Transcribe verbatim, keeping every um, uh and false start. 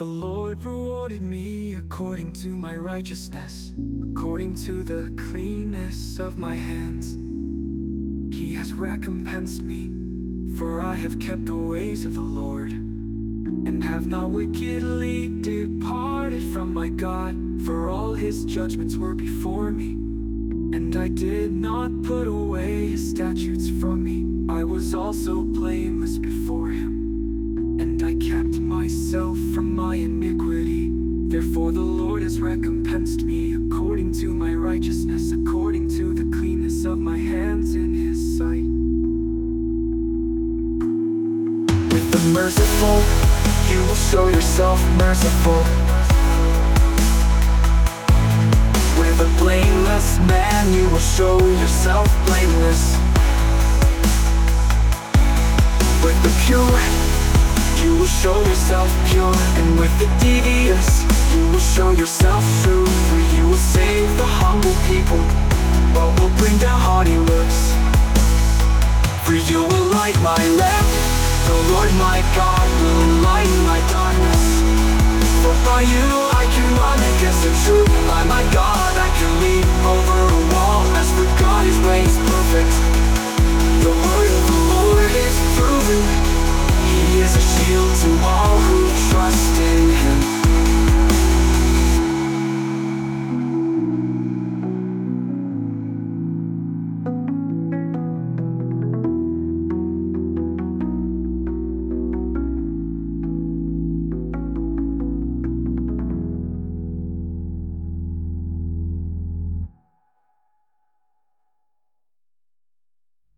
The Lord rewarded me according to my righteousness, according to the cleanness of my hands. He has recompensed me, for I have kept the ways of the Lord, and have not wickedly departed from my God. For all his judgments were before me, and I did not put away his statutes from me. I was also blameless before him, and I kept myself from my iniquity. Therefore the Lord has recompensed me according to my righteousness, according to the cleanness of my hands in his sight. With the merciful, you will show yourself merciful. With a blameless man, you will show yourself blameless. With the pure, you will show yourself pure. And with the devious, you will show yourself true. For you will save the humble people, but will bring down haughty looks. For you will light my lamp, the Lord my God will enlighten my darkness. For by you I can run against the truth. By my God I can leap over a wall. As for God, his way is perfect. The word of the Lord is proven. He is a shield to all who trust in him.